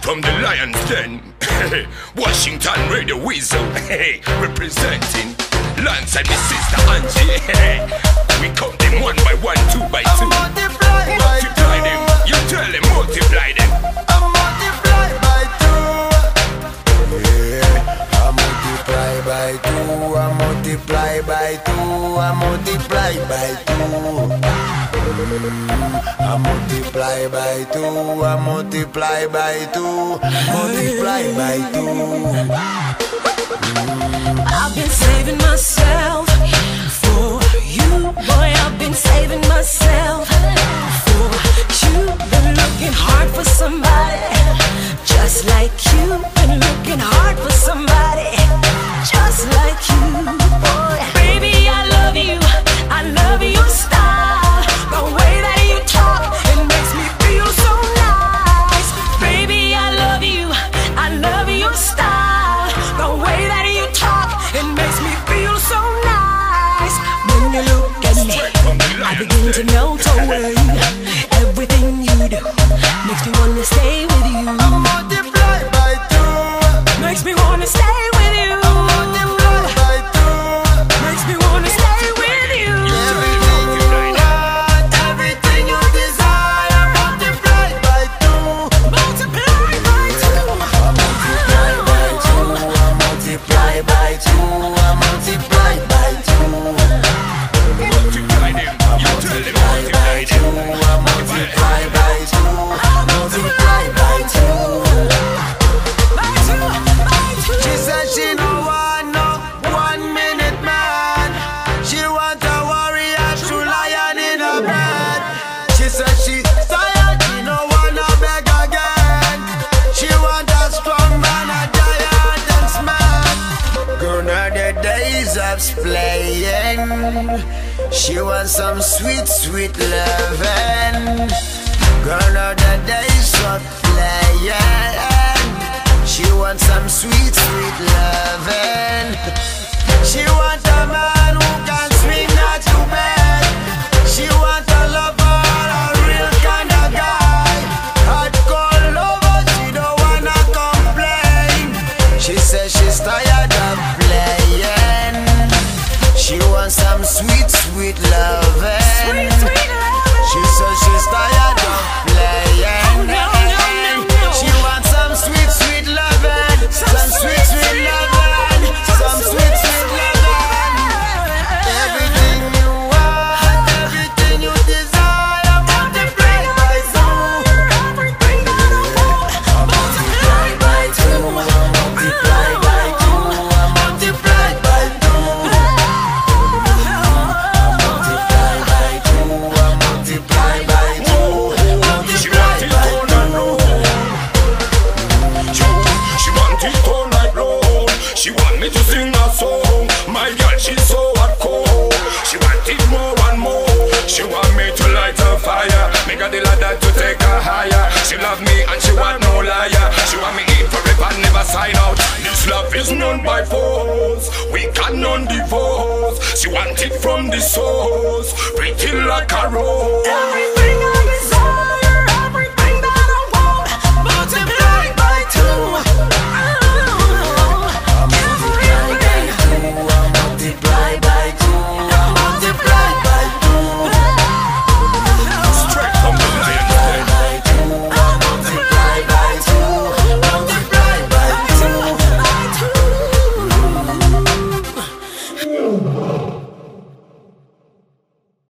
from the Lion's Den. Washington Radio Weasel, representing alongside my sister Angie. We count them one by one, two by two. Multiply them, you tell them multiply them. Multiply by two. Yeah, I multiply by two. I multiply by two. I multiply by two. I multiply by two. I multiply by two. Multiply by two. I've been saving myself for you, boy. I've been saving myself for you. Been looking hard for somebody just like you. Been looking hard for somebody just like you, boy. Baby, I love you. I love your style, the way that you talk. It makes me feel so nice. Baby, I love you. I love your style, the way that you talk. It makes me feel so nice. When you look at me, I begin to melt away. Everything you do makes me wanna stay with you. I multiply by two. Makes me wanna stay with you. I multiply by two. Makes me wanna stay with you. Everything you want, everything you desire, multiply by two. Multiply by two. I multiply by two. I multiply by two. I multiply by two. Multiply them, you tell them multiply them. I multiply by two. Multiply by two. By two. By two. She said she no want no 1 minute man. She want a warrior, true lion in her bed. She said she tired, she no wanna beg again. She want a strong man, a giant and smart. Gonna the days of playing. She wants some sweet, sweet loving. Gonna the days of playing. She wants some sweet, sweet loving. She wants a man who can swing her to bed. She wants a lover, a real kind of guy. Hardcore lover, she don't wanna complain. She says she's tired of playing. She wants some sweet, sweet loving. Sweet, sweet love. She says she's tired of playing. No, no, no, no. She wants some sweet, sweet loving. Some sweet, sweet loving. Some sweet, sweet loving. Everything you want, everything you desire, multiply by two. Everything that I want, multiply by two. Multiply by two. Multiply by two. Multiply by two. Multiply by two. She want it on and on. She want it on like road. She want me to sing a song. My girl, she's so hardcore. She want it more and more. She want me to light a fire. Make her the ladder to take her higher. She love me and she want no liar. She want me in forever and never sign out. This love is none by force. We cannot divorce. She want it from the source. Pretty like a rose.